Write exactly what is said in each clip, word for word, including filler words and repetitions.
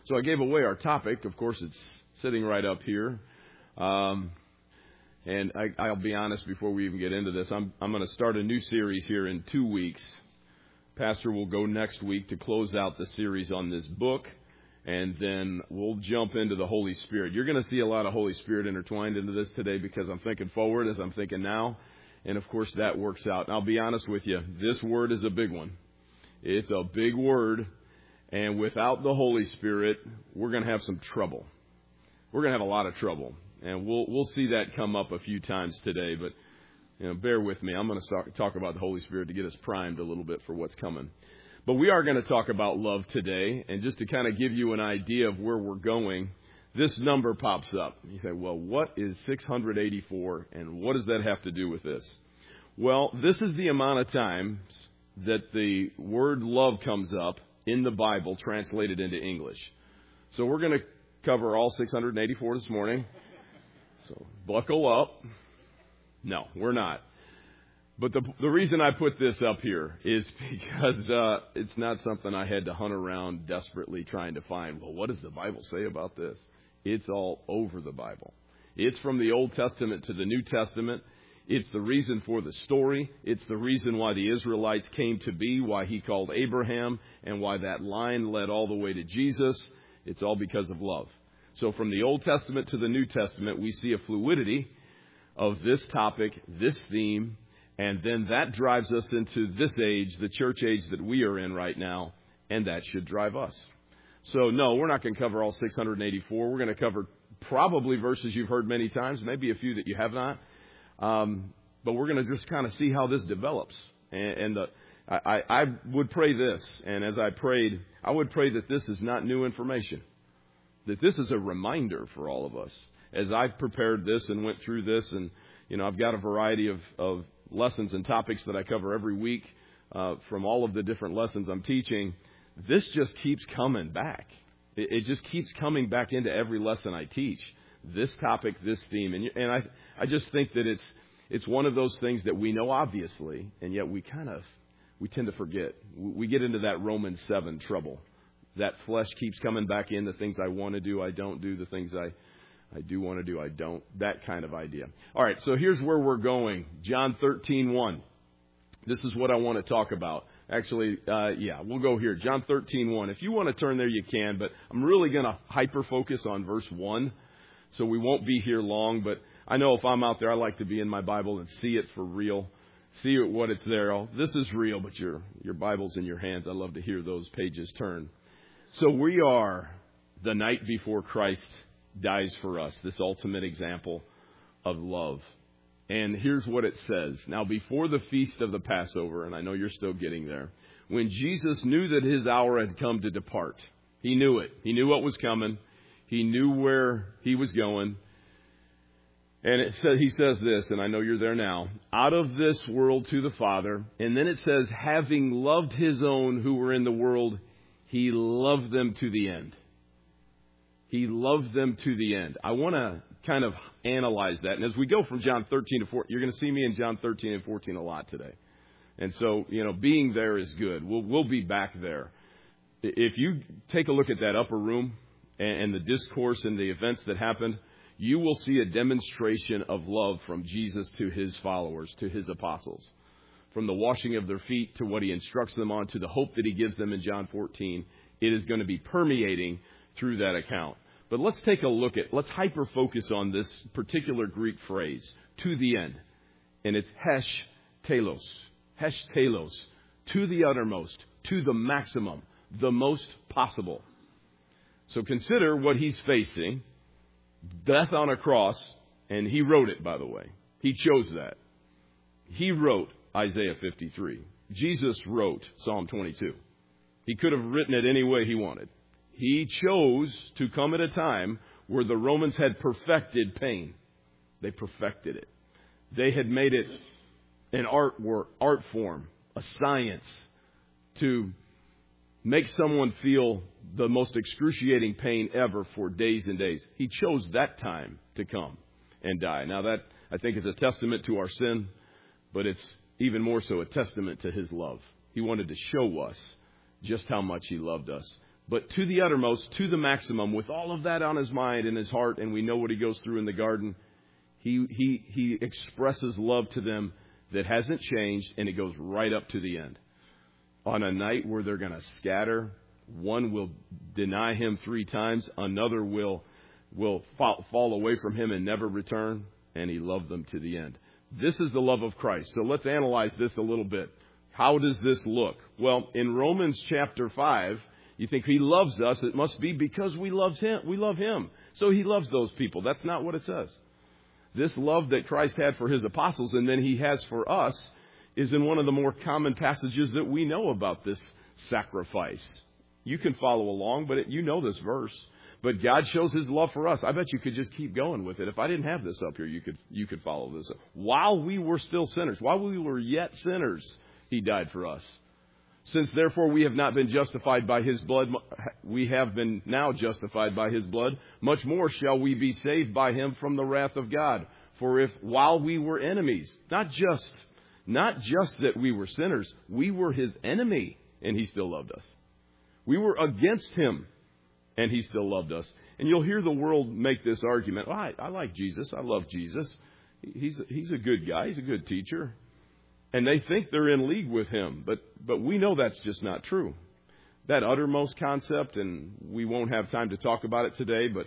So I gave away our topic. Of course, it's sitting right up here. Um, and I, I'll be honest before we even get into this. I'm, I'm going to start a new series here in two weeks. Pastor will go next week to close out the series on this book. And then we'll jump into the Holy Spirit. You're going to see a lot of Holy Spirit intertwined into this today because I'm thinking forward as I'm thinking now. And, of course, that works out. And I'll be honest with you. This word is a big one. It's a big word. And without the Holy Spirit, we're going to have some trouble. We're going to have a lot of trouble. And we'll we'll see that come up a few times today. But, you know, bear with me. I'm going to talk about the Holy Spirit to get us primed a little bit for what's coming. But we are going to talk about love today. And just to kind of give you an idea of where we're going, this number pops up. You say, well, what is six hundred eighty-four? And what does that have to do with this? Well, this is the amount of times that the word love comes up in the Bible translated into English. So we're going to cover all six hundred eighty-four this morning. So buckle up. No, we're not. But the the reason I put this up here is because uh, it's not something I had to hunt around desperately trying to find. Well, what does the Bible say about this? It's all over the Bible. It's from the Old Testament to the New Testament. It's the reason for the story. It's the reason why the Israelites came to be, why he called Abraham, and why that line led all the way to Jesus. It's all because of love. So from the Old Testament to the New Testament, we see a fluidity of this topic, this theme, and then that drives us into this age, the church age that we are in right now, and that should drive us. So, no, we're not going to cover all six hundred eighty-four. We're going to cover probably verses you've heard many times, maybe a few that you have not. Um, but we're going to just kind of see how this develops. And, and the, I, I would pray this, and as I prayed, I would pray that this is not new information, that this is a reminder for all of us. As I've prepared this and went through this, and, you know, I've got a variety of, of lessons and topics that I cover every week uh, from all of the different lessons I'm teaching. This just keeps coming back. It, it just keeps coming back into every lesson I teach. This topic, this theme. And, and I I just think that it's it's one of those things that we know obviously, and yet we kind of, we tend to forget. We get into that Romans seven trouble. That flesh keeps coming back in. The things I want to do, I don't do. The things I, I do want to do, I don't. That kind of idea. All right, so here's where we're going. John thirteen one. This is what I want to talk about. Actually, uh, yeah, we'll go here. John thirteen one. If you want to turn there, you can. But I'm really going to hyper-focus on verse one. So we won't be here long, but I know if I'm out there, I like to be in my Bible and see it for real, see what it's there. Oh, this is real, but your your Bible's in your hands. I love to hear those pages turn. So we are the night before Christ dies for us, this ultimate example of love. And here's what it says. Now, before the feast of the Passover, and I know you're still getting there, when Jesus knew that his hour had come to depart, he knew it. He knew what was coming. He knew where he was going. And it says, he says this, and I know you're there now, out of this world to the Father. And then it says, having loved his own who were in the world, he loved them to the end. He loved them to the end. I want to kind of analyze that. And as we go from John thirteen to fourteen, you're going to see me in John thirteen and fourteen a lot today. And so, you know, being there is good. We'll, we'll be back there. If you take a look at that upper room, and the discourse and the events that happened, you will see a demonstration of love from Jesus to his followers, to his apostles. From the washing of their feet to what he instructs them on to the hope that he gives them in John fourteen, it is going to be permeating through that account. But let's take a look at, let's hyper-focus on this particular Greek phrase, to the end. And it's hesh telos, hesh telos, to the uttermost, to the maximum, the most possible. So consider what he's facing, death on a cross, and he wrote it, by the way. He chose that. He wrote Isaiah fifty-three. Jesus wrote Psalm twenty-two. He could have written it any way he wanted. He chose to come at a time where the Romans had perfected pain. They perfected it. They had made it an art work, art form, a science to make someone feel the most excruciating pain ever for days and days. He chose that time to come and die. Now that, I think, is a testament to our sin, but it's even more so a testament to his love. He wanted to show us just how much he loved us. but to the uttermost, to the maximum, with all of that on his mind and his heart, and we know what he goes through in the garden, he he he expresses love to them that hasn't changed, and it goes right up to the end. On a night where they're going to scatter, one will deny him three times, another will will fall, fall away from him and never return, and he loved them to the end. This is the love of Christ. So let's analyze this a little bit. How does this look? Well, in Romans chapter five, you think he loves us, it must be because we love him. We love him. So he loves those people. That's not what it says. This love that Christ had for his apostles and then he has for us is in one of the more common passages that we know about this sacrifice. You can follow along, but it, you know this verse. But God shows his love for us. I bet you could just keep going with it. If I didn't have this up here, you could you could follow this. While we were still sinners, while we were yet sinners, he died for us. Since therefore we have not been justified by his blood, we have been now justified by his blood, much more shall we be saved by him from the wrath of God. For if while we were enemies, not just, not just that we were sinners, we were his enemy and he still loved us. We were against him and he still loved us. And you'll hear the world make this argument. Well, I, I like Jesus. I love Jesus. He's, he's a good guy. He's a good teacher. And they think they're in league with him, but but we know that's just not true. That uttermost concept, and we won't have time to talk about it today, but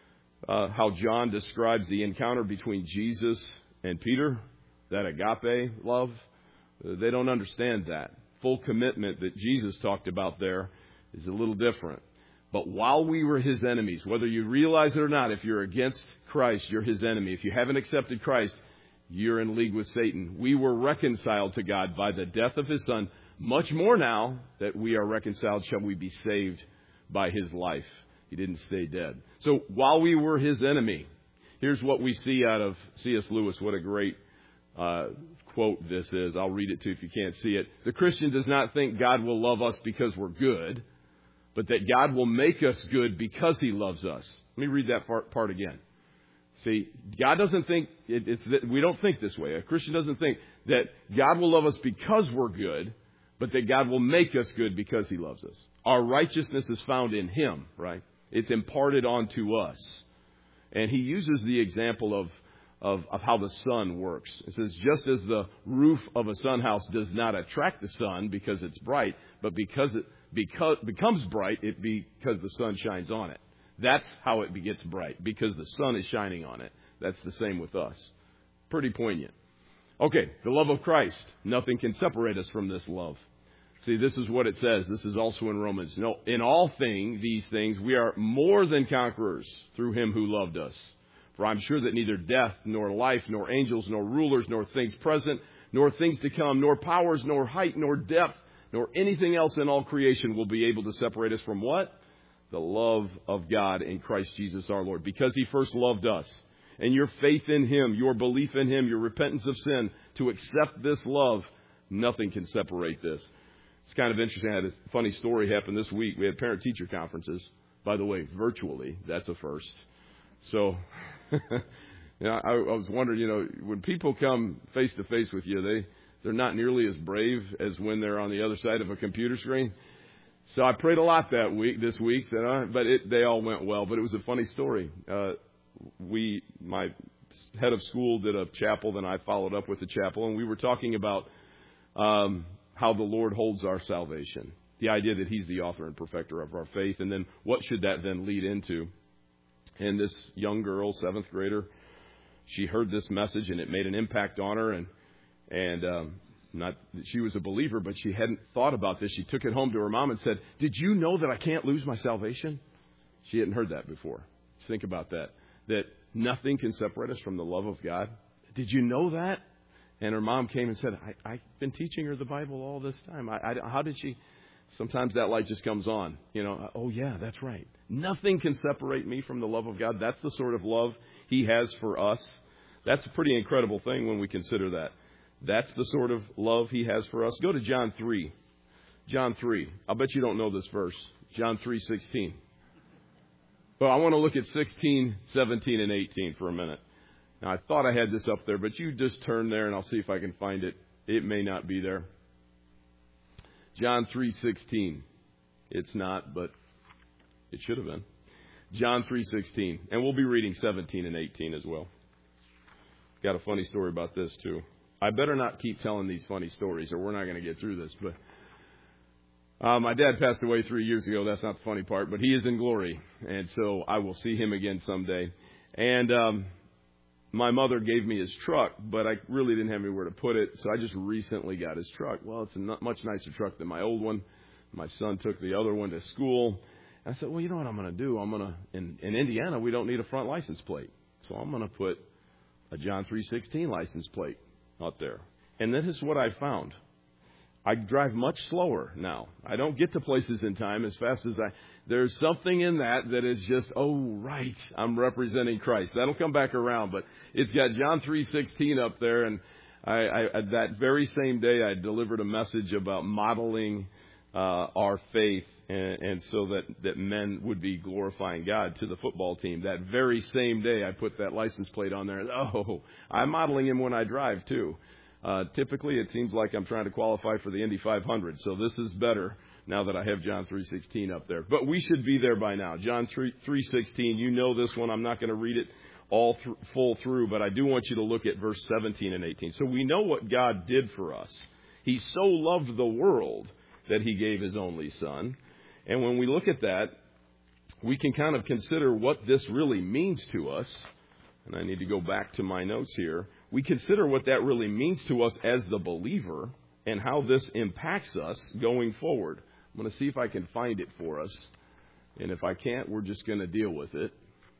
uh, how John describes the encounter between Jesus and Peter, that agape love, uh, they don't understand that. Full commitment that Jesus talked about there is a little different. But while we were his enemies, whether you realize it or not, if you're against Christ, you're his enemy. If you haven't accepted Christ, you're in league with Satan. We were reconciled to God by the death of his Son. Much more now that we are reconciled, shall we be saved by his life. He didn't stay dead. So while we were his enemy, here's what we see out of C S Lewis. What a great uh, quote this is. I'll read it to you if you can't see it. The Christian does not think God will love us because we're good, but that God will make us good because he loves us. Let me read that part, part again. See, God doesn't think, it, it's that we don't think this way. A Christian doesn't think that God will love us because we're good, but that God will make us good because he loves us. Our righteousness is found in him, right? It's imparted onto us. And he uses the example of, of, of how the sun works. It says, just as the roof of a sun house does not attract the sun because it's bright, but because it because, becomes bright, it because the sun shines on it. That's how it gets bright, because the sun is shining on it. That's the same with us. Pretty poignant. Okay, the love of Christ. Nothing can separate us from this love. See, this is what it says. This is also in Romans. No, in all things, these things, we are more than conquerors through him who loved us. For I'm sure that neither death, nor life, nor angels, nor rulers, nor things present, nor things to come, nor powers, nor height, nor depth, nor anything else in all creation will be able to separate us from what? The love of God in Christ Jesus our Lord. Because he first loved us. And your faith in him, your belief in him, your repentance of sin, to accept this love, nothing can separate this. It's kind of interesting. I had a funny story happen this week. We had parent-teacher conferences. By the way, virtually. That's a first. So, you know, I, I was wondering, you know, when people come face-to-face with you, they, they're not nearly as brave as when they're on the other side of a computer screen. So I prayed a lot that week, this week, so I, but it, they all went well. But it was a funny story. Uh, we, my head of school did a chapel, then I followed up with the chapel, and we were talking about um, how the Lord holds our salvation. The idea that he's the author and perfecter of our faith, and then what should that then lead into? And this young girl, seventh grader, she heard this message, and it made an impact on her, and and um, not that she was a believer, but she hadn't thought about this. She took it home to her mom and said, "Did you know that I can't lose my salvation?" She hadn't heard that before. Think about that. That nothing can separate us from the love of God. Did you know that? And her mom came and said, I, I've been teaching her the Bible all this time. I, I, how did she? Sometimes that light just comes on. You know, oh, yeah, that's right. Nothing can separate me from the love of God. That's the sort of love he has for us. That's a pretty incredible thing when we consider that. That's the sort of love he has for us. Go to John three. John three. I'll bet you don't know this verse. John three sixteen. Well, I want to look at sixteen, seventeen, and eighteen for a minute. Now, I thought I had this up there, but you just turn there and I'll see if I can find it. It may not be there. John three sixteen. It's not, but It should have been. John three sixteen. And we'll be reading seventeen and eighteen as well. Got a funny story about this, too. I better not keep telling these funny stories or we're not going to get through this. But uh, my dad passed away three years ago. That's not the funny part. But he is in glory. And so I will see him again someday. And um, my mother gave me his truck, but I really didn't have anywhere to put it. So I just recently got his truck. Well, it's a much nicer truck than my old one. My son took the other one to school. And I said, well, you know what I'm going to do? I'm going to, in, in Indiana, we don't need a front license plate. So I'm going to put a John three sixteen license plate out there. And this is what I found. I drive much slower now. I don't get to places in time as fast as I... There's something in that that is just, oh, right, I'm representing Christ. That'll come back around, but it's got John three sixteen up there, and I, I that very same day I delivered a message about modeling uh, our faith, and, and so that, that men would be glorifying God to the football team. That very same day I put that license plate on there, and oh, I'm modeling him when I drive, too. Uh, typically, it seems like I'm trying to qualify for the Indy five hundred, so this is better now that I have John three sixteen up there. But we should be there by now. John three sixteen, you know this one. I'm not going to read it all th- full through, but I do want you to look at verse seventeen and eighteen. So we know what God did for us. He so loved the world that he gave his only son. And when we look at that, we can kind of consider what this really means to us. And I need to go back to my notes here. We consider what that really means to us as the believer and how this impacts us going forward. I'm going to see if I can find it for us. And if I can't, we're just going to deal with it.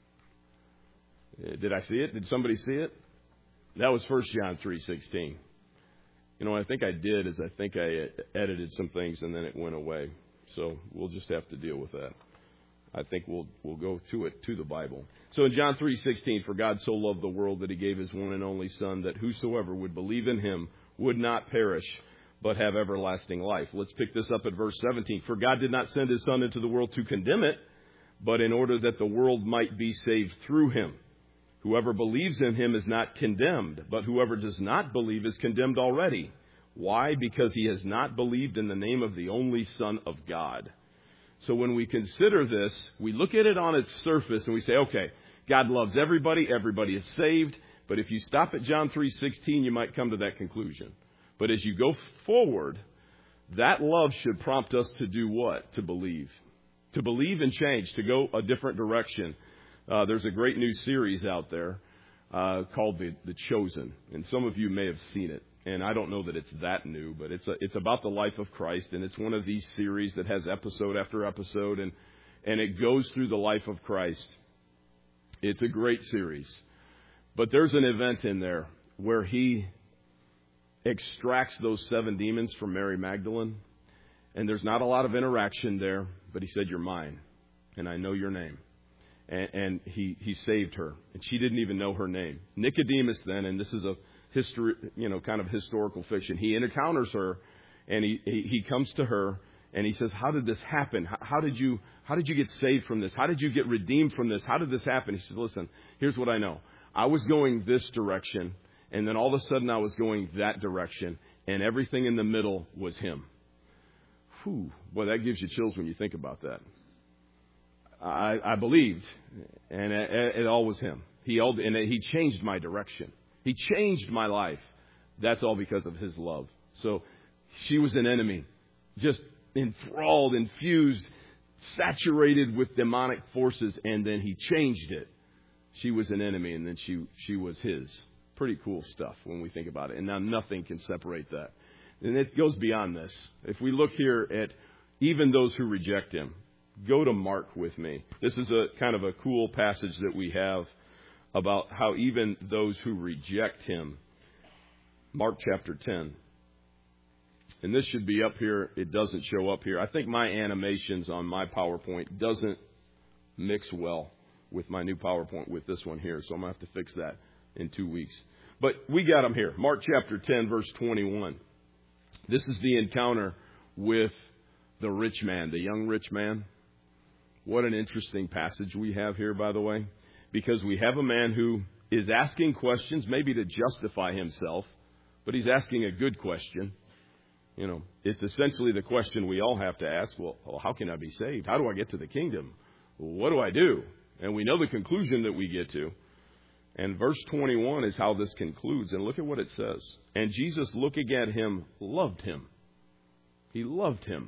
Did I see it? Did somebody see it? That was First John three sixteen. You know, what I think I did is I think I edited some things and then it went away. So we'll just have to deal with that. I think we'll we'll go to it, to the Bible. So in John three sixteen, for God so loved the world that he gave his one and only Son, that whosoever would believe in him would not perish, but have everlasting life. Let's pick this up at verse seventeen. For God did not send his Son into the world to condemn it, but in order that the world might be saved through him. Whoever believes in him is not condemned, but whoever does not believe is condemned already. Why? Because he has not believed in the name of the only Son of God. So when we consider this, we look at it on its surface and we say, okay, God loves everybody, everybody is saved. But if you stop at John three sixteen, you might come to that conclusion. But as you go forward, that love should prompt us to do what? To believe. To believe and change, to go a different direction. Uh, there's a great new series out there uh, called The, The Chosen. And some of you may have seen it. And I don't know that it's that new, but it's a, it's about the life of Christ. And it's one of these series that has episode after episode. And, and it goes through the life of Christ. It's a great series. But there's an event in there where he extracts those seven demons from Mary Magdalene. And there's not a lot of interaction there. But he said, you're mine. And I know your name. And, and he, he saved her. And she didn't even know her name. Nicodemus then, and this is a history, you know, kind of historical fiction. He encounters her, and he, he he comes to her, and he says, "How did this happen? How, how did you how did you get saved from this? How did you get redeemed from this? How did this happen?" He says, "Listen, here's what I know. I was going this direction, and then all of a sudden I was going that direction, and everything in the middle was him." Whew, boy, that gives you chills when you think about that. I, I believed, and it, it all was him. He all, and he changed my direction. He changed my life. That's all because of his love. So she was an enemy, just enthralled, infused, saturated with demonic forces, and then he changed it. She was an enemy, and then she she was his. Pretty cool stuff when we think about it. And now nothing can separate that. And it goes beyond this. If we look here at even those who reject him, go to Mark with me. This is a kind of a cool passage that we have about how even those who reject him. Mark chapter ten. And this should be up here. It doesn't show up here. I think my animations on my PowerPoint doesn't mix well with my new PowerPoint with this one here. So I'm going to have to fix that in two weeks. But we got them here. Mark chapter ten, verse twenty-one. This is the encounter with the rich man, the young rich man. What an interesting passage we have here, by the way. Because we have a man who is asking questions, maybe to justify himself, but he's asking a good question. You know, it's essentially the question we all have to ask. Well, how can I be saved? How do I get to the kingdom? what do I do? And we know the conclusion that we get to. And verse twenty-one is how this concludes. And look at what it says. And Jesus, looking at him, loved him. He loved him.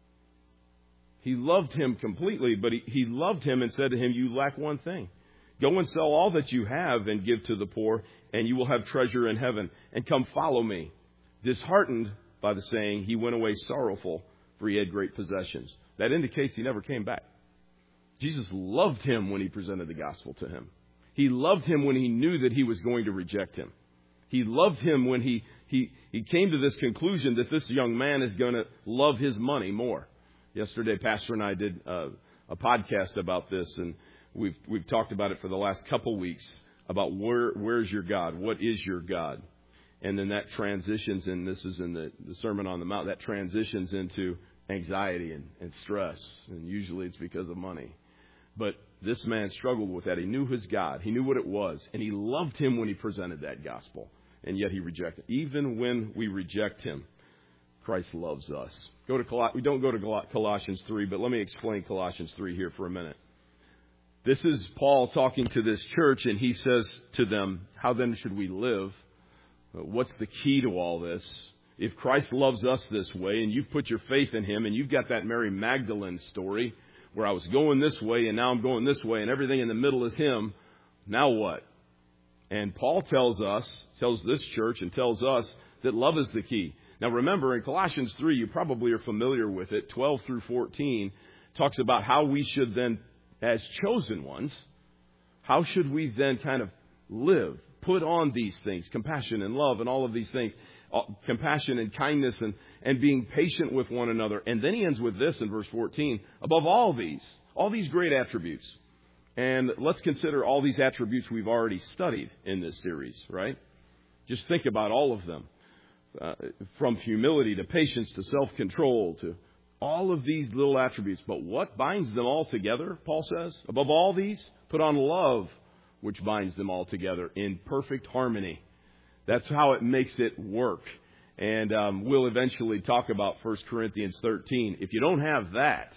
He loved him completely, but he, he loved him and said to him, you lack one thing. Go and sell all that you have and give to the poor, and you will have treasure in heaven. And come follow me. Disheartened by the saying, he went away sorrowful, for he had great possessions. That indicates he never came back. Jesus loved him when he presented the gospel to him. He loved him when he knew that he was going to reject him. He loved him when he, he, he came to this conclusion that this young man is going to love his money more. Yesterday, Pastor and I did uh, a podcast about this, and we've we've talked about it for the last couple weeks about where where's your God? What is your God? And then that transitions, and this is in the, the Sermon on the Mount, that transitions into anxiety and, and stress. And usually it's because of money. But this man struggled with that. He knew his God. He knew what it was. And he loved him when he presented that gospel. And yet he rejected it. Even when we reject him, Christ loves us. Go to Col- we don't go to Colossians three, but let me explain Colossians three here for a minute. This is Paul talking to this church, and he says to them, how then should we live? What's the key to all this? If Christ loves us this way, and you've put your faith in him, and you've got that Mary Magdalene story where I was going this way, and now I'm going this way, and everything in the middle is him, now what? And Paul tells us, tells this church, and tells us that love is the key. Now remember, in Colossians three, you probably are familiar with it, twelve through fourteen, talks about how we should then, as chosen ones, how should we then kind of live? Put on these things, compassion and love and all of these things, compassion and kindness and, and being patient with one another. And then he ends with this in verse fourteen, above all these, all these great attributes. And let's consider all these attributes we've already studied in this series, right? Just think about all of them, uh, from humility to patience to self-control to all of these little attributes. But what binds them all together, Paul says? Above all these, put on love, which binds them all together in perfect harmony. That's how it makes it work. And um, we'll eventually talk about First Corinthians thirteen. If you don't have that,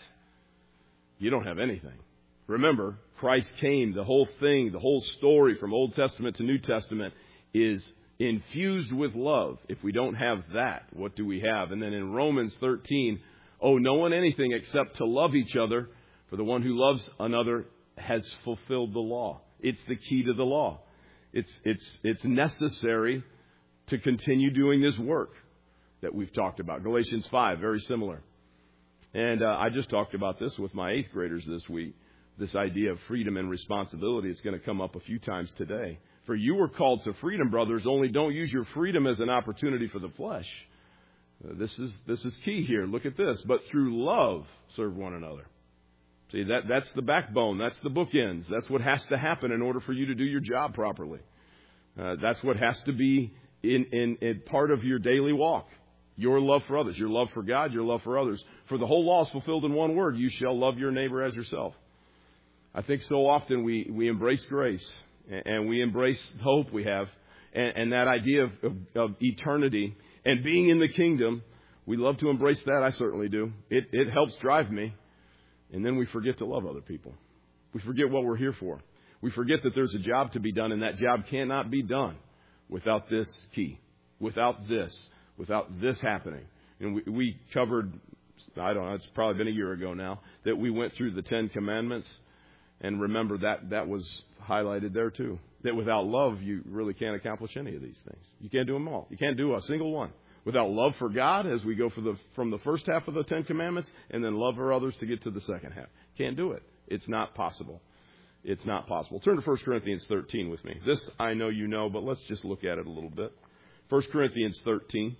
you don't have anything. Remember, Christ came, the whole thing, the whole story from Old Testament to New Testament is infused with love. If we don't have that, what do we have? And then in Romans thirteen, owe no one anything except to love each other, for the one who loves another has fulfilled the law. It's the key to the law. It's it's it's necessary to continue doing this work that we've talked about. Galatians five, very similar. And uh, I just talked about this with my eighth graders this week. This idea of freedom and responsibility is going to come up a few times today. For you were called to freedom, brothers, only don't use your freedom as an opportunity for the flesh. Uh, this is this is key here. Look at this. But through love, serve one another. See, that that's the backbone. That's the bookends. That's what has to happen in order for you to do your job properly. Uh, that's what has to be in, in, in part of your daily walk. Your love for others. Your love for God, your love for others. For the whole law is fulfilled in one word. You shall love your neighbor as yourself. I think so often we, we embrace grace and we embrace hope we have and, and that idea of, of, of eternity and being in the kingdom. We love to embrace that. I certainly do. It, it helps drive me. And then we forget to love other people. We forget what we're here for. We forget that there's a job to be done, and that job cannot be done without this key, without this, without this happening. And we, we covered, I don't know, it's probably been a year ago now, that we went through the Ten Commandments. And remember that that was highlighted there too. That without love, you really can't accomplish any of these things. You can't do them all. You can't do a single one. Without love for God, as we go for the, from the first half of the Ten Commandments, and then love for others to get to the second half. Can't do it. It's not possible. It's not possible. Turn to First Corinthians thirteen with me. This I know you know, but let's just look at it a little bit. First Corinthians thirteen,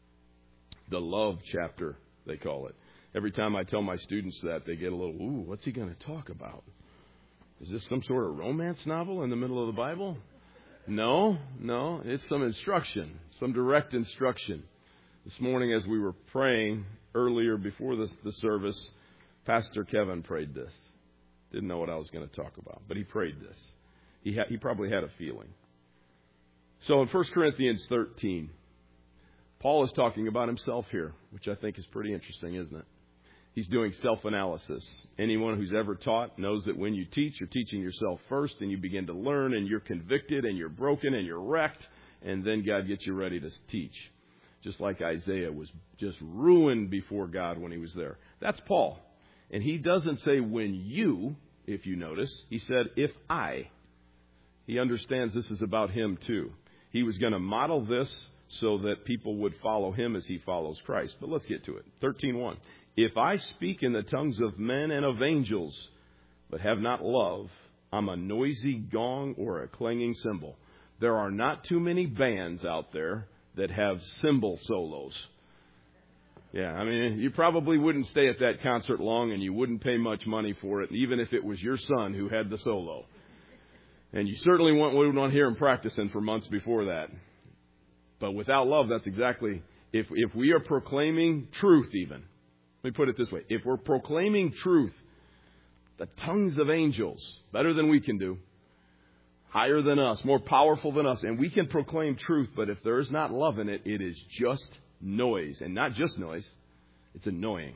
the love chapter, they call it. Every time I tell my students that, they get a little, ooh, what's he going to talk about? Is this some sort of romance novel in the middle of the Bible? No, no, it's some instruction, some direct instruction. This morning as we were praying earlier before the, the service, Pastor Kevin prayed this. Didn't know what I was going to talk about, but he prayed this. He, ha- he probably had a feeling. So in First Corinthians thirteen, Paul is talking about himself here, which I think is pretty interesting, isn't it? He's doing self-analysis. Anyone who's ever taught knows that when you teach, you're teaching yourself first, and you begin to learn, and you're convicted, and you're broken, and you're wrecked, and then God gets you ready to teach. Just like Isaiah was just ruined before God when he was there. That's Paul. And he doesn't say when you, if you notice. He said if I. He understands this is about him too. He was going to model this so that people would follow him as he follows Christ. But let's get to it. thirteen one. If I speak in the tongues of men and of angels, but have not love, I'm a noisy gong or a clanging cymbal. There are not too many bands out there that have cymbal solos. Yeah, I mean, you probably wouldn't stay at that concert long, and you wouldn't pay much money for it, even if it was your son who had the solo. And you certainly wouldn't want to hear him practicing for months before that. But without love, that's exactly, if if we are proclaiming truth even, let me put it this way. If we're proclaiming truth, the tongues of angels, better than we can do, higher than us, more powerful than us, and we can proclaim truth, but if there is not love in it, it is just noise. And not just noise, it's annoying.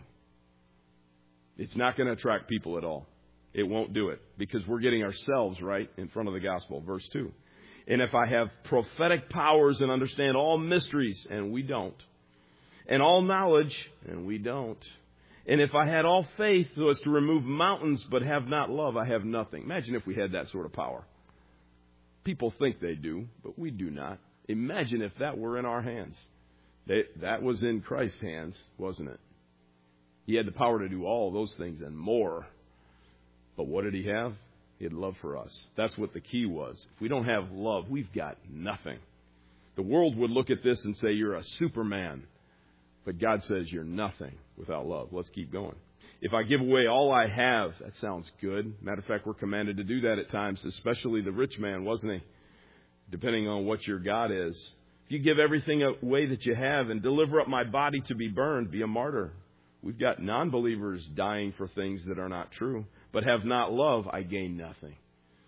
It's not going to attract people at all. It won't do it because we're getting ourselves right in front of the gospel. Verse two. And if I have prophetic powers and understand all mysteries, and we don't, and all knowledge, and we don't, and if I had all faith so as to remove mountains but have not love, I have nothing. Imagine if we had that sort of power. People think they do, but we do not. Imagine if that were in our hands. They, that was in Christ's hands, wasn't it? He had the power to do all those things and more. But what did he have? He had love for us. That's what the key was. If we don't have love, we've got nothing. The world would look at this and say, you're a Superman. But God says you're nothing without love. Let's keep going. If I give away all I have, that sounds good. Matter of fact, we're commanded to do that at times, especially the rich man, wasn't he? Depending on what your God is. If you give everything away that you have and deliver up my body to be burned, be a martyr. We've got non-believers dying for things that are not true. But have not love, I gain nothing.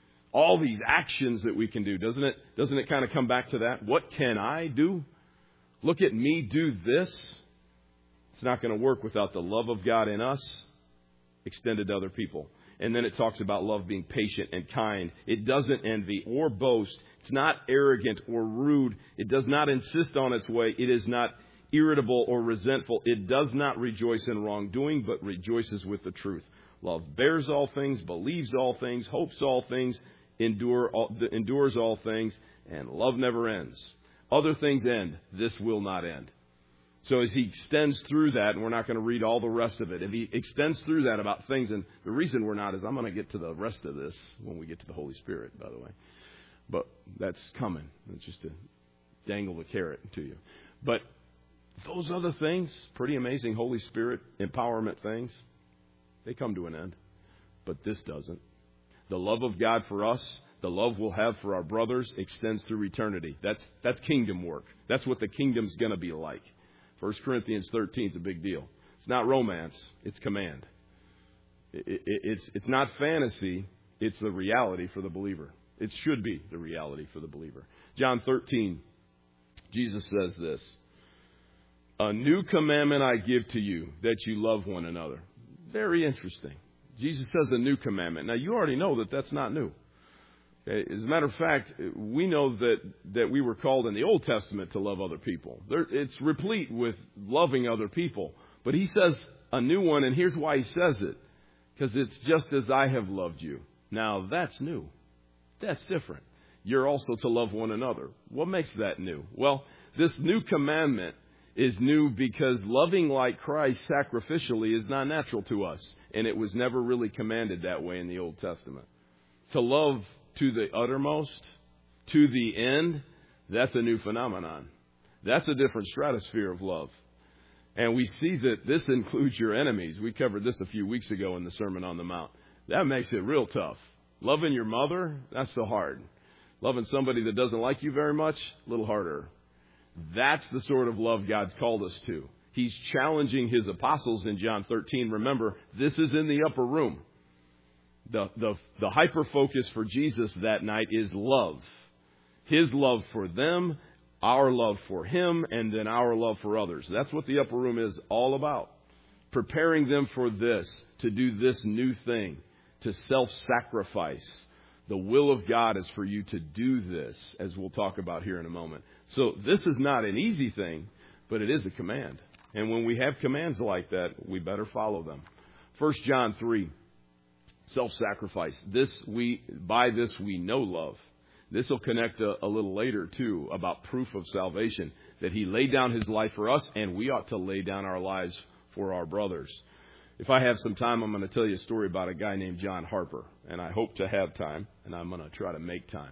All these actions that we can do, doesn't it? Doesn't it kind of come back to that? What can I do? Look at me do this. It's not going to work without the love of God in us extended to other people. And then it talks about love being patient and kind. It doesn't envy or boast. It's not arrogant or rude. It does not insist on its way. It is not irritable or resentful. It does not rejoice in wrongdoing, but rejoices with the truth. Love bears all things, believes all things, hopes all things, endure all, endures all things, and love never ends. Other things end. This will not end. So as he extends through that, and we're not going to read all the rest of it, if he extends through that about things, and the reason we're not is I'm going to get to the rest of this when we get to the Holy Spirit, by the way. But that's coming. It's just to dangle the carrot to you. But those other things, pretty amazing Holy Spirit empowerment things, they come to an end. But this doesn't. The love of God for us, the love we'll have for our brothers, extends through eternity. That's that's kingdom work. That's what the kingdom's going to be like. First Corinthians thirteen is a big deal. It's not romance. It's command. It, it, it's it's not fantasy. It's the reality for the believer. It should be the reality for the believer. John thirteen, Jesus says this. A new commandment I give to you, that you love one another. Very interesting. Jesus says a new commandment. Now, you already know that that's not new. Okay? As a matter of fact, we know that, that we were called in the Old Testament to love other people. There, it's replete with loving other people. But he says a new one, and here's why he says it. Because it's just as I have loved you. Now, that's new. That's different. You're also to love one another. What makes that new? Well, this new commandment is new because loving like Christ sacrificially is not natural to us. And it was never really commanded that way in the Old Testament. To love to the uttermost, to the end, that's a new phenomenon. That's a different stratosphere of love. And we see that this includes your enemies. We covered this a few weeks ago in the Sermon on the Mount. That makes it real tough. Loving your mother, that's so hard. Loving somebody that doesn't like you very much, a little harder. That's the sort of love God's called us to. He's challenging his apostles in John thirteen. Remember, this is in the upper room. The, the, the hyper-focus for Jesus that night is love. His love for them, our love for him, and then our love for others. That's what the upper room is all about. preparing them for this, to do this new thing, to self-sacrifice. The will of God is for you to do this, as we'll talk about here in a moment. So this is not an easy thing, but it is a command. And when we have commands like that, we better follow them. First John three, self-sacrifice. This we by this we know love. This will connect a, a little later, too, about proof of salvation, that he laid down his life for us, and we ought to lay down our lives for our brothers. If I have some time, I'm going to tell you a story about a guy named John Harper, and I hope to have time, and I'm going to try to make time,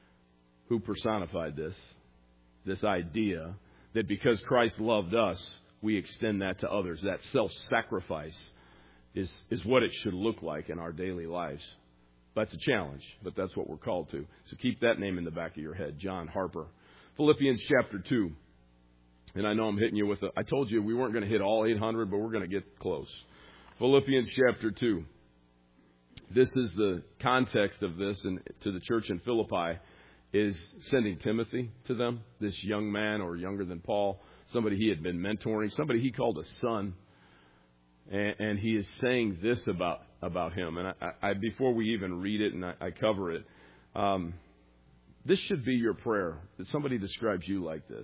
who personified this, this idea that because Christ loved us, we extend that to others. That self-sacrifice is, is what it should look like in our daily lives. That's a challenge, but that's what we're called to. So keep that name in the back of your head, John Harper. Philippians chapter two. And I know I'm hitting you with a... I told you we weren't going to hit all eight hundred, but we're going to get close. Philippians chapter two. This is the context of this, and to the church in Philippi is sending Timothy to them, this young man or younger than Paul, somebody he had been mentoring, somebody he called a son. And, and he is saying this about, about him. And I, I, before we even read it and I, I cover it, um, this should be your prayer, that somebody describes you like this.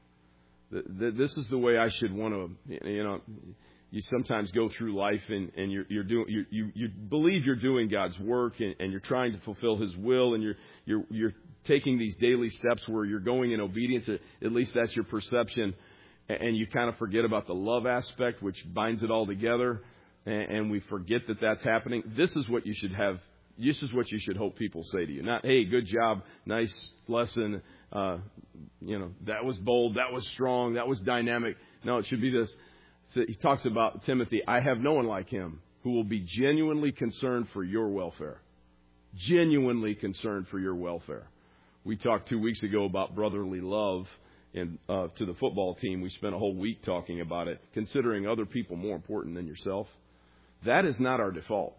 That, that this is the way I should want to, you know, you sometimes go through life and, and you're, you're doing, you, you, you believe you're doing God's work and, and you're trying to fulfill His will, and you're, you're, you're taking these daily steps where you're going in obedience. At least that's your perception. And you kind of forget about the love aspect, which binds it all together, and we forget that that's happening. This is what you should have. This is what you should hope people say to you. Not, hey, good job, nice lesson. Uh, you know, that was bold, that was strong, that was dynamic. No, it should be this. So he talks about Timothy. I have no one like him who will be genuinely concerned for your welfare. Genuinely concerned for your welfare. We talked two weeks ago about brotherly love. And uh, to the football team, we spent a whole week talking about it, considering other people more important than yourself. That is not our default.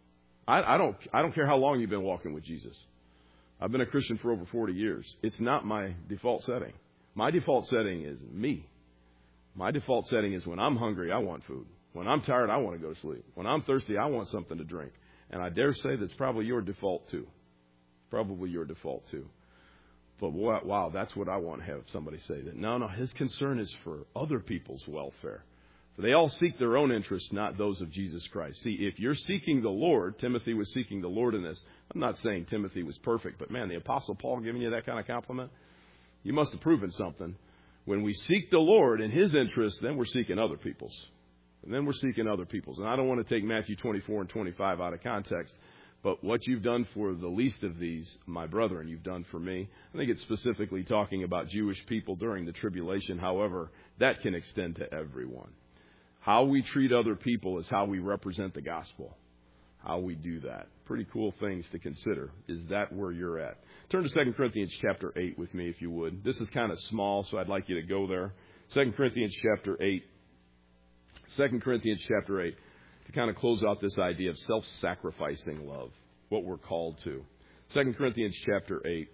I, I don't. I don't care how long you've been walking with Jesus. I've been a Christian for over forty years. It's not my default setting. My default setting is me. My default setting is when I'm hungry, I want food. When I'm tired, I want to go to sleep. When I'm thirsty, I want something to drink. And I dare say that's probably your default too. Probably your default too. But wow, that's what I want to have somebody say. That no, no, his concern is for other people's welfare. For they all seek their own interests, not those of Jesus Christ. See, if you're seeking the Lord, Timothy was seeking the Lord in this. I'm not saying Timothy was perfect, but man, the Apostle Paul giving you that kind of compliment, you must have proven something. When we seek the Lord in His interests, then we're seeking other people's. And then we're seeking other people's. And I don't want to take Matthew twenty-four and twenty-five out of context. But what you've done for the least of these, my brethren, you've done for me. I think it's specifically talking about Jewish people during the tribulation. However, that can extend to everyone. How we treat other people is how we represent the gospel. How we do that. Pretty cool things to consider. Is that where you're at? Turn to Second Corinthians chapter eight with me, if you would. This is kind of small, so I'd like you to go there. Second Corinthians chapter eight. Second Corinthians chapter eight. To kind of close out this idea of self-sacrificing love, what we're called to. Second Corinthians chapter eight.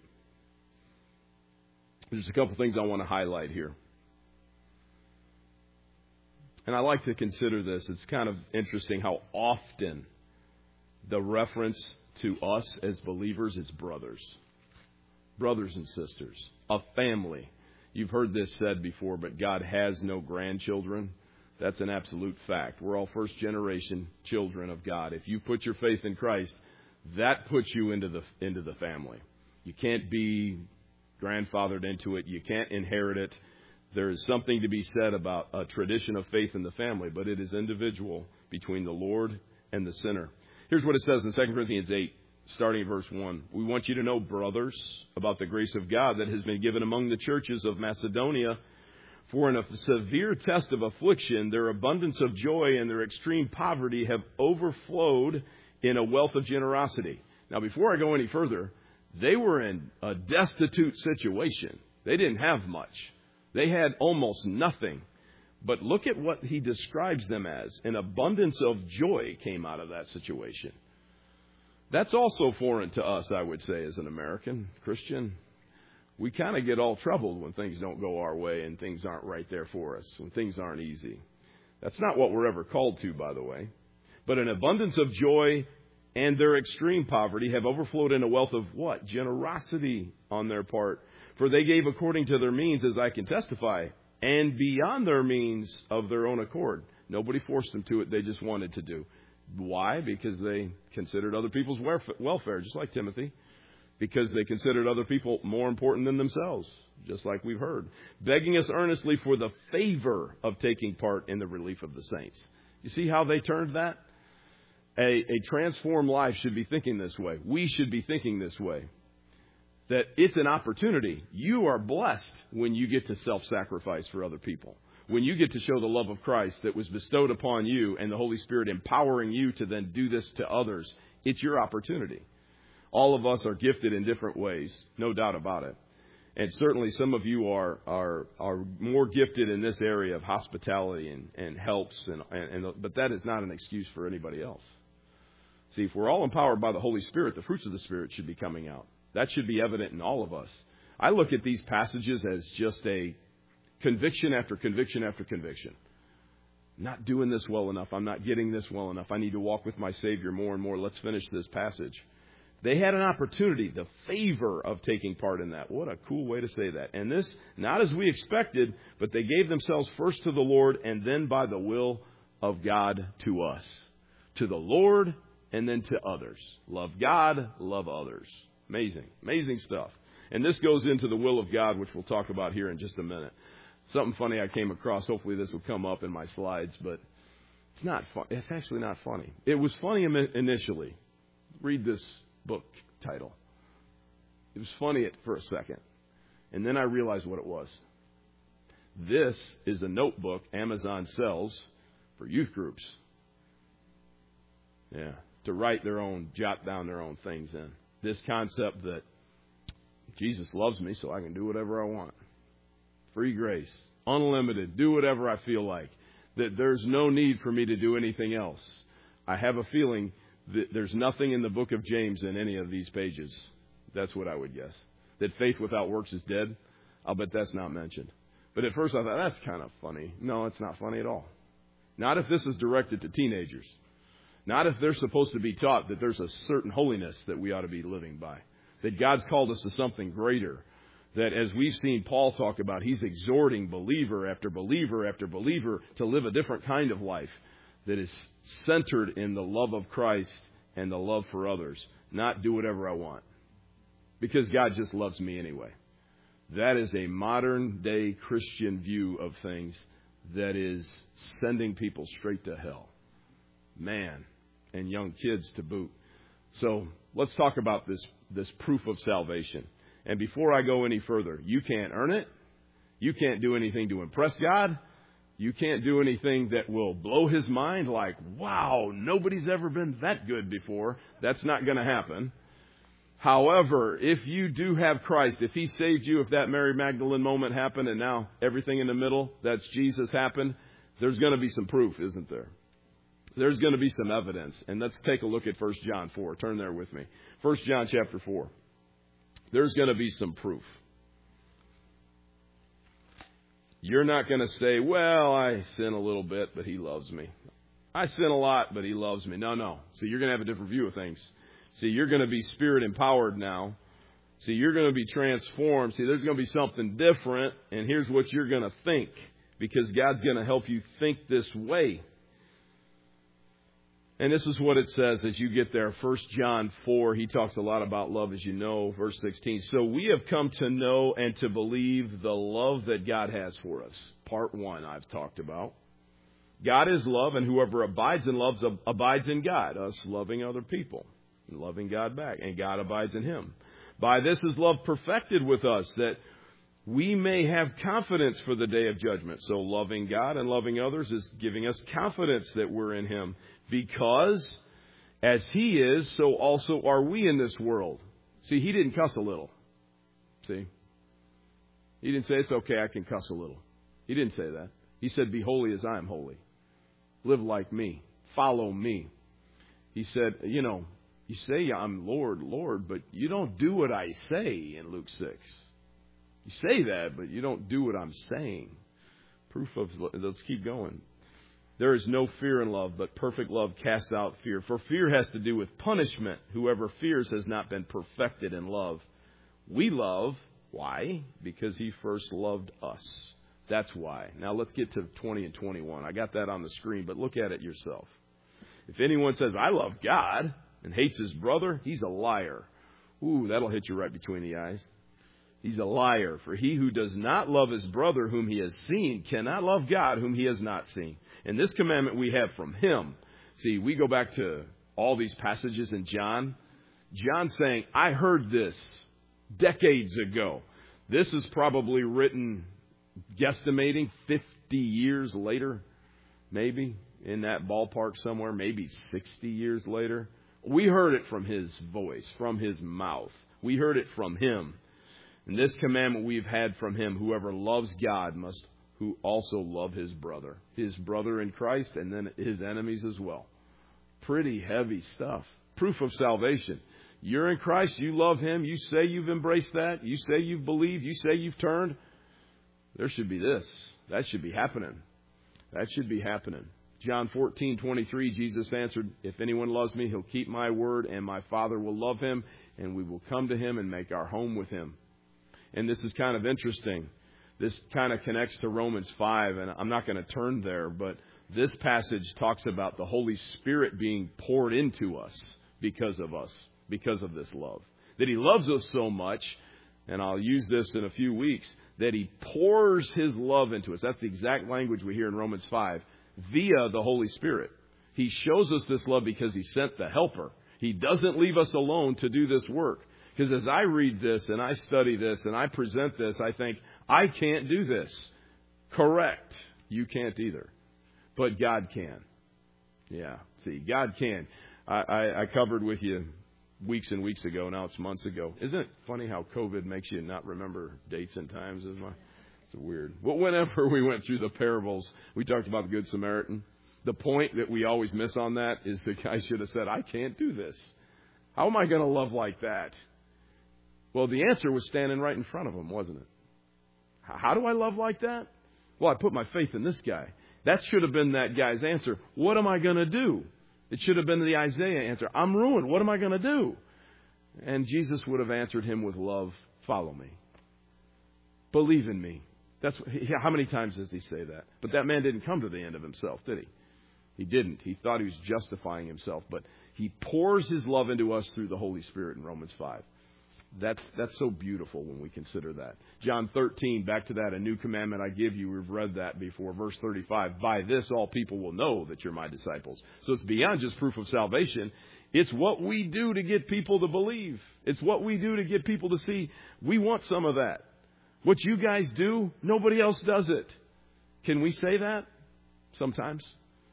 There's a couple things I want to highlight here. And I like to consider this. It's kind of interesting how often the reference to us as believers is brothers. Brothers and sisters. A family. You've heard this said before, but God has no grandchildren. That's an absolute fact. We're all first generation children of God. If you put your faith in Christ, that puts you into the into the family. You can't be grandfathered into it. You can't inherit it. There is something to be said about a tradition of faith in the family, but it is individual between the Lord and the sinner. Here's what it says in Second Corinthians eight, starting at verse one. We want you to know, brothers, about the grace of God that has been given among the churches of Macedonia. For in a severe test of affliction, their abundance of joy and their extreme poverty have overflowed in a wealth of generosity. Now, before I go any further, they were in a destitute situation. They didn't have much. They had almost nothing. But look at what he describes them as. An abundance of joy came out of that situation. That's also foreign to us, I would say, as an American Christian. We kind of get all troubled when things don't go our way and things aren't right there for us, when things aren't easy. That's not what we're ever called to, by the way. But an abundance of joy and their extreme poverty have overflowed in a wealth of what? Generosity on their part. For they gave according to their means, as I can testify, and beyond their means of their own accord. Nobody forced them to it. They just wanted to do. Why? Because they considered other people's welfare, just like Timothy. Because they considered other people more important than themselves, just like we've heard. Begging us earnestly for the favor of taking part in the relief of the saints. You see how they turned that? A, a transformed life should be thinking this way. We should be thinking this way. That it's an opportunity. You are blessed when you get to self-sacrifice for other people. When you get to show the love of Christ that was bestowed upon you and the Holy Spirit empowering you to then do this to others. It's your opportunity. All of us are gifted in different ways, no doubt about it. And certainly some of you are are are more gifted in this area of hospitality and, and helps, and, and, and but that is not an excuse for anybody else. See, if we're all empowered by the Holy Spirit, the fruits of the Spirit should be coming out. That should be evident in all of us. I look at these passages as just a conviction after conviction after conviction. Not doing this well enough. I'm not getting this well enough. I need to walk with my Savior more and more. Let's finish this passage. They had an opportunity, the favor of taking part in that. What a cool way to say that. And this, not as we expected, but they gave themselves first to the Lord and then by the will of God to us. To the Lord and then to others. Love God, love others. Amazing, amazing stuff. And this goes into the will of God, which we'll talk about here in just a minute. Something funny I came across. Hopefully this will come up in my slides, but it's not fun. It's actually not funny. It was funny initially. Read this book title. It was funny for a second. And then I realized what it was. This is a notebook Amazon sells for youth groups. Yeah. To write their own, jot down their own things in. This concept that Jesus loves me so I can do whatever I want. Free grace. Unlimited. Do whatever I feel like. That there's no need for me to do anything else. I have a feeling there's nothing in the book of James in any of these pages. That's what I would guess. That faith without works is dead. I'll bet that's not mentioned. But at first I thought, that's kind of funny. No, it's not funny at all. Not if this is directed to teenagers. Not if they're supposed to be taught that there's a certain holiness that we ought to be living by. That God's called us to something greater. That as we've seen Paul talk about, he's exhorting believer after believer after believer to live a different kind of life. That is centered in the love of Christ and the love for others. Not do whatever I want. Because God just loves me anyway. That is a modern day Christian view of things that is sending people straight to hell. Man, and young kids to boot. So let's talk about this, this proof of salvation. And before I go any further, you can't earn it. You can't do anything to impress God. You can't do anything that will blow his mind like, wow, nobody's ever been that good before. That's not going to happen. However, if you do have Christ, if he saved you, if that Mary Magdalene moment happened and now everything in the middle, that's Jesus happened, there's going to be some proof, isn't there? There's going to be some evidence. And let's take a look at First John four. Turn there with me. First John chapter four. There's going to be some proof. You're not going to say, well, I sin a little bit, but he loves me. I sin a lot, but he loves me. No, no. See, you're going to have a different view of things. See, you're going to be Spirit empowered now. See, you're going to be transformed. See, there's going to be something different. And here's what you're going to think. Because God's going to help you think this way. And this is what it says as you get there. First John four, he talks a lot about love, as you know. Verse sixteen. So we have come to know and to believe the love that God has for us. Part one I've talked about. God is love, and whoever abides in love abides in God. Us loving other people and loving God back. And God abides in him. By this is love perfected with us, that we may have confidence for the day of judgment. So loving God and loving others is giving us confidence that we're in him. Because as he is, so also are we in this world. See, he didn't cuss a little. See? He didn't say, it's okay, I can cuss a little. He didn't say that. He said, be holy as I am holy. Live like me. Follow me. He said, you know, you say I'm Lord, Lord, but you don't do what I say in Luke six. You say that, but you don't do what I'm saying. Proof of, let's keep going. There is no fear in love, but perfect love casts out fear. For fear has to do with punishment. Whoever fears has not been perfected in love. We love. Why? Because he first loved us. That's why. Now let's get to twenty and twenty-one. I got that on the screen, but look at it yourself. If anyone says, I love God, and hates his brother, he's a liar. Ooh, that'll hit you right between the eyes. He's a liar. For he who does not love his brother whom he has seen cannot love God whom he has not seen. And this commandment we have from him. See, we go back to all these passages in John. John's saying, I heard this decades ago. This is probably written, guesstimating, fifty years later, maybe, in that ballpark somewhere, maybe sixty years later. We heard it from his voice, from his mouth. We heard it from him. And this commandment we've had from him, whoever loves God must who also love his brother, his brother in Christ, and then his enemies as well. Pretty heavy stuff. Proof of salvation. You're in Christ, you love him, you say you've embraced that, you say you've believed, you say you've turned. There should be this. That should be happening. That should be happening. John fourteen twenty-three, Jesus answered, if anyone loves me, he'll keep my word, and my Father will love him, and we will come to him and make our home with him. And this is kind of interesting. This kind of connects to Romans five, and I'm not going to turn there, but this passage talks about the Holy Spirit being poured into us because of us, because of this love. That he loves us so much, and I'll use this in a few weeks, that he pours his love into us. That's the exact language we hear in Romans five, via the Holy Spirit. He shows us this love because he sent the helper. He doesn't leave us alone to do this work. Because as I read this and I study this and I present this, I think, I can't do this. Correct. You can't either. But God can. Yeah. See, God can. I, I, I covered with you weeks and weeks ago. Now it's months ago. Isn't it funny how COVID makes you not remember dates and times? It's weird. But whenever we went through the parables, we talked about the Good Samaritan. The point that we always miss on that is the guy should have said, I can't do this. How am I going to love like that? Well, the answer was standing right in front of him, wasn't it? How do I love like that? Well, I put my faith in this guy. That should have been that guy's answer. What am I going to do? It should have been the Isaiah answer. I'm ruined. What am I going to do? And Jesus would have answered him with love. Follow me. Believe in me. That's how many times does he say that? But that man didn't come to the end of himself, did he? He didn't. He thought he was justifying himself. But he pours his love into us through the Holy Spirit in Romans five. That's that's so beautiful when we consider that. John thirteen, back to that, a new commandment I give you. We've read that before. Verse thirty-five, by this all people will know that you're my disciples. So it's beyond just proof of salvation. It's what we do to get people to believe. It's what we do to get people to see. We want some of that. What you guys do, nobody else does it. Can we say that? Sometimes.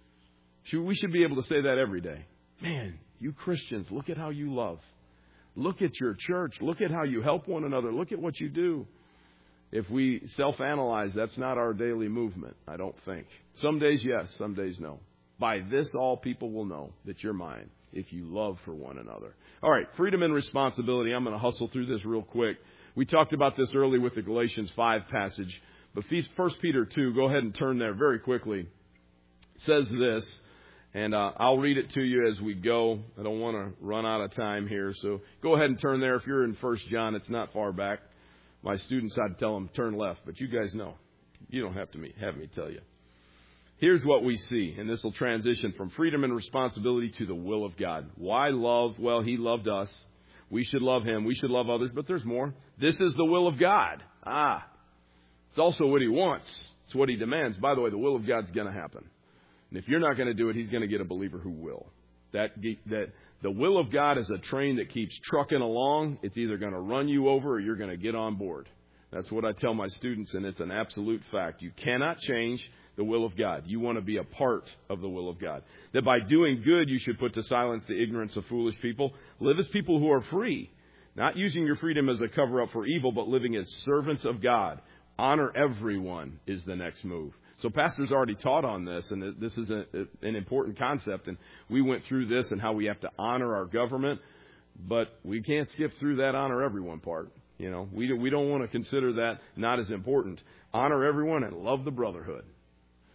We should be able to say that every day. Man, you Christians, look at how you love. Look at your church. Look at how you help one another. Look at what you do. If we self-analyze, that's not our daily movement, I don't think. Some days, yes. Some days, no. By this, all people will know that you're mine, if you love for one another. All right, freedom and responsibility. I'm going to hustle through this real quick. We talked about this early with the Galatians five passage. But First Peter two, go ahead and turn there very quickly. It says this. And uh, I'll read it to you as we go. I don't want to run out of time here. So go ahead and turn there. If you're in First John, it's not far back. My students, I'd tell them turn left. But you guys know. You don't have to me, have me tell you. Here's what we see. And this will transition from freedom and responsibility to the will of God. Why love? Well, he loved us. We should love him. We should love others. But there's more. This is the will of God. Ah. It's also what he wants. It's what he demands. By the way, the will of God's going to happen. And if you're not going to do it, he's going to get a believer who will. That that the will of God is a train that keeps trucking along. It's either going to run you over or you're going to get on board. That's what I tell my students, and it's an absolute fact. You cannot change the will of God. You want to be a part of the will of God. That by doing good, you should put to silence the ignorance of foolish people. Live as people who are free, not using your freedom as a cover-up for evil, but living as servants of God. Honor everyone is the next move. So Pastor's already taught on this, and this is a, an important concept. And we went through this and how we have to honor our government, but we can't skip through that honor everyone part. You know, we we don't want to consider that not as important. Honor everyone and love the brotherhood.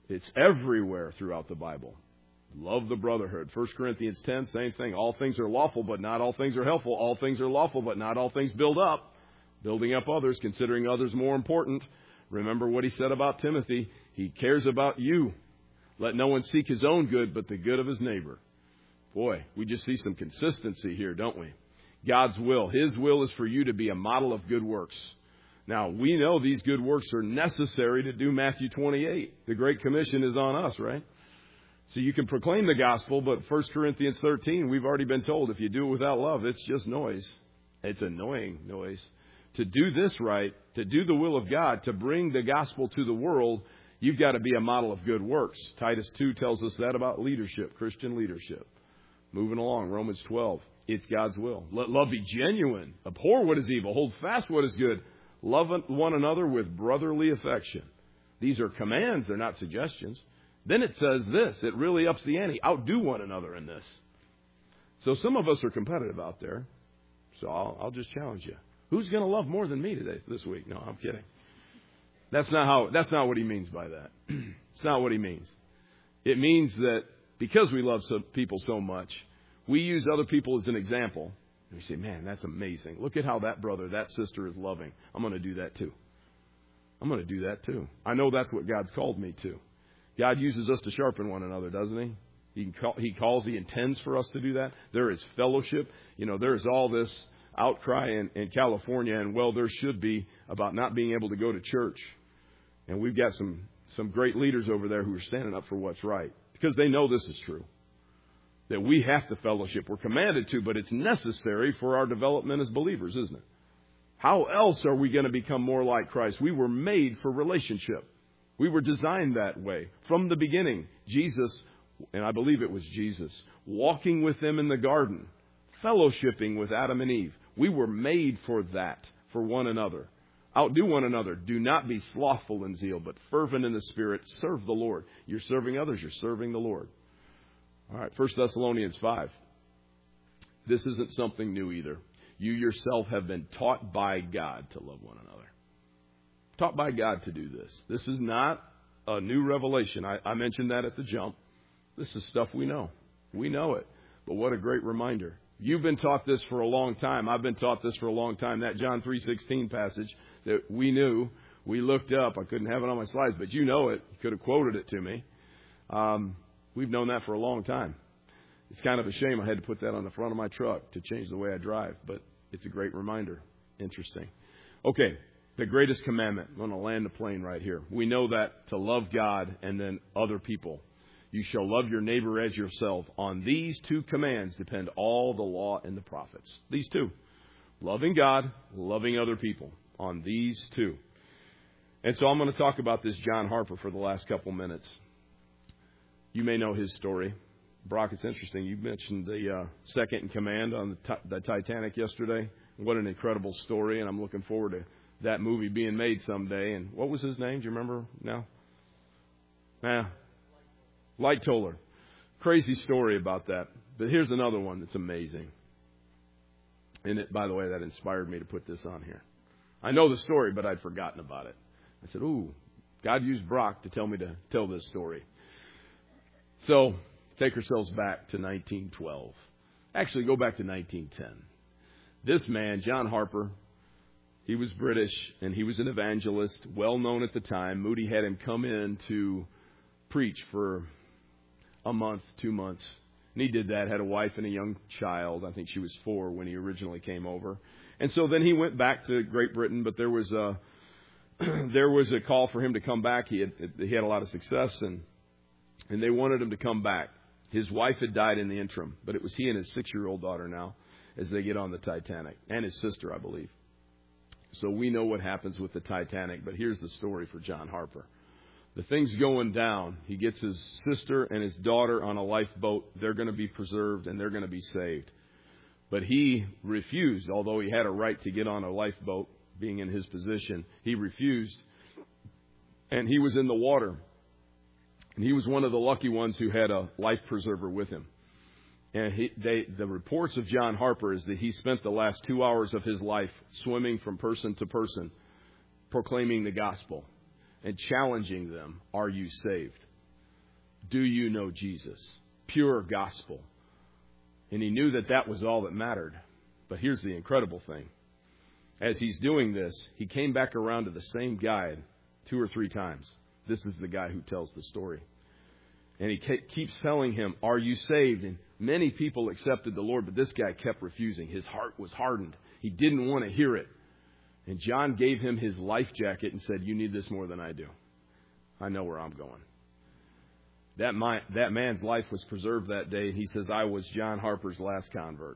It's everywhere throughout the Bible. Love the brotherhood. First Corinthians ten, same thing. All things are lawful, but not all things are helpful. All things are lawful, but not all things build up. Building up others, considering others more important. Remember what he said about Timothy. He cares about you. Let no one seek his own good, but the good of his neighbor. Boy, we just see some consistency here, don't we? God's will. His will is for you to be a model of good works. Now, we know these good works are necessary to do Matthew twenty-eight. The Great Commission is on us, right? So you can proclaim the gospel, but First Corinthians thirteen, we've already been told, if you do it without love, it's just noise. It's annoying noise. To do this right, to do the will of God, to bring the gospel to the world, you've got to be a model of good works. Titus two tells us that about leadership, Christian leadership. Moving along, Romans twelve, it's God's will. Let love be genuine. Abhor what is evil. Hold fast what is good. Love one another with brotherly affection. These are commands, they're not suggestions. Then it says this, it really ups the ante. Outdo one another in this. So some of us are competitive out there. So I'll, I'll just challenge you. Who's going to love more than me today, this week? No, I'm kidding. That's not how. That's not what he means by that. It's not what he means. It means that because we love some people so much, we use other people as an example. And we say, man, that's amazing. Look at how that brother, that sister is loving. I'm going to do that too. I'm going to do that too. I know that's what God's called me to. God uses us to sharpen one another, doesn't he? He, can call, he calls, he intends for us to do that. There is fellowship. You know, there is all this outcry in, in California, and well, there should be, about not being able to go to church. And we've got some, some great leaders over there who are standing up for what's right, because they know this is true. That we have to fellowship. We're commanded to, but it's necessary for our development as believers, isn't it? How else are we going to become more like Christ? We were made for relationship. We were designed that way. From the beginning, Jesus, and I believe it was Jesus, walking with them in the garden, fellowshipping with Adam and Eve. We were made for that, for one another. Outdo one another. Do not be slothful in zeal, but fervent in the Spirit. Serve the Lord. You're serving others, you're serving the Lord. All right, First Thessalonians five. This isn't something new either. You yourself have been taught by God to love one another. Taught by God to do this. This is not a new revelation. I, I mentioned that at the jump. This is stuff we know. We know it. But what a great reminder. You've been taught this for a long time. I've been taught this for a long time. That John three sixteen passage that we knew, we looked up. I couldn't have it on my slides, but you know it. You could have quoted it to me. Um, we've known that for a long time. It's kind of a shame I had to put that on the front of my truck to change the way I drive, but it's a great reminder. Interesting. Okay. The greatest commandment. I'm going to land the plane right here. We know that to love God and then other people. You shall love your neighbor as yourself. On these two commands depend all the law and the prophets. These two. Loving God, loving other people. On these two. And so I'm going to talk about this John Harper for the last couple minutes. You may know his story. Brock, it's interesting. You mentioned the uh, second in command on the, t- the Titanic yesterday. What an incredible story, and I'm looking forward to that movie being made someday. And what was his name? Do you remember now? Nah. Lightoller. Crazy story about that. But here's another one that's amazing. And it, by the way, that inspired me to put this on here. I know the story, but I'd forgotten about it. I said, ooh, God used Brock to tell me to tell this story. So take ourselves back to nineteen twelve. Actually, go back to nineteen ten. This man, John Harper, he was British, and he was an evangelist, well known at the time. Moody had him come in to preach for a month, two months. And he did that, had a wife and a young child. I think she was four when he originally came over. And so then he went back to Great Britain, but there was a there was a call for him to come back. He had he had a lot of success, and and they wanted him to come back. His wife had died in the interim, but it was he and his six-year-old daughter now as they get on the Titanic, and his sister, I believe. So we know what happens with the Titanic, but here's the story for John Harper. The thing's going down. He gets his sister and his daughter on a lifeboat. They're going to be preserved, and they're going to be saved. But he refused, although he had a right to get on a lifeboat, being in his position. He refused, and he was in the water. And he was one of the lucky ones who had a life preserver with him. And he, they, the reports of John Harper is that he spent the last two hours of his life swimming from person to person, proclaiming the gospel and challenging them, are you saved? Do you know Jesus? Pure gospel. And he knew that that was all that mattered. But here's the incredible thing. As he's doing this, he came back around to the same guy two or three times. This is the guy who tells the story. And he keeps telling him, are you saved? And many people accepted the Lord, but this guy kept refusing. His heart was hardened. He didn't want to hear it. And John gave him his life jacket and said, you need this more than I do. I know where I'm going. That, my, that man's life was preserved that day. He says, I was John Harper's last convert.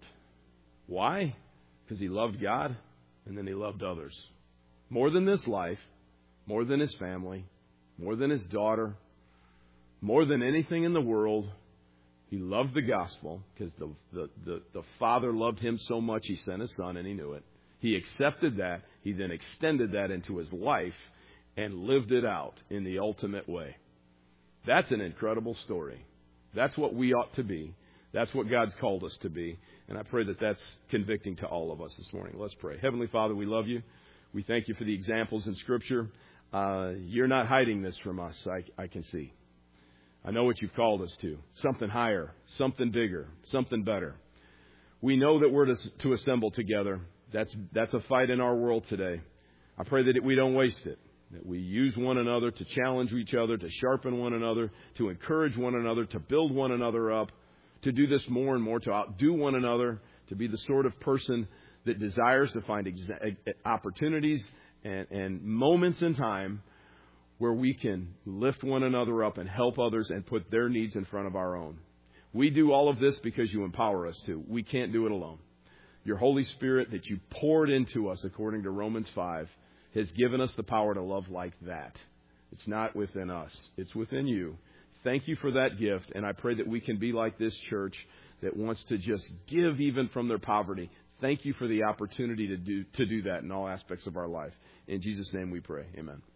Why? Because he loved God and then he loved others. More than this life, more than his family, more than his daughter, more than anything in the world, he loved the gospel because the, the, the, the Father loved him so much he sent his Son and he knew it. He accepted that. He then extended that into his life and lived it out in the ultimate way. That's an incredible story. That's what we ought to be. That's what God's called us to be. And I pray that that's convicting to all of us this morning. Let's pray. Heavenly Father, we love you. We thank you for the examples in Scripture. Uh, you're not hiding this from us, I, I can see. I know what you've called us to. Something higher, something bigger, something better. We know that we're to, to assemble together. That's, that's a fight in our world today. I pray that we don't waste it. That we use one another to challenge each other, to sharpen one another, to encourage one another, to build one another up, to do this more and more, to outdo one another, to be the sort of person that desires to find exa- opportunities and, and moments in time where we can lift one another up and help others and put their needs in front of our own. We do all of this because you empower us to. We can't do it alone. Your Holy Spirit that you poured into us, according to Romans five, has given us the power to love like that. It's not within us. It's within you. Thank you for that gift, and I pray that we can be like this church that wants to just give even from their poverty. Thank you for the opportunity to do to do that in all aspects of our life. In Jesus' name we pray. Amen.